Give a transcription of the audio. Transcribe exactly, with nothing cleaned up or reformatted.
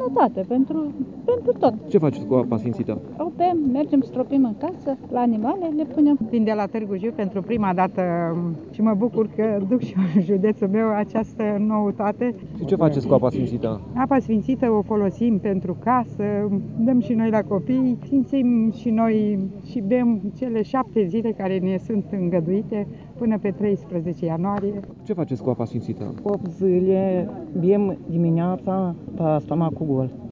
sănătate, pentru, pentru tot. Ce faceți cu apa sfințită? O bem, mergem, stropim în casă, la animale le punem. Vin de la Târgu Jiu pentru prima dată și mă bucur că duc și în județul meu această noutate. Și ce faceți cu apa sfințită? Apa sfințită o folosim pentru casă, dăm și noi la copii, sfințim și noi și bem cele șapte zile care ne sunt îngăduite până pe treisprezece ianuarie. Ce faceți cu apa sfințită? opt zile bem dimineața pe stomacul gol.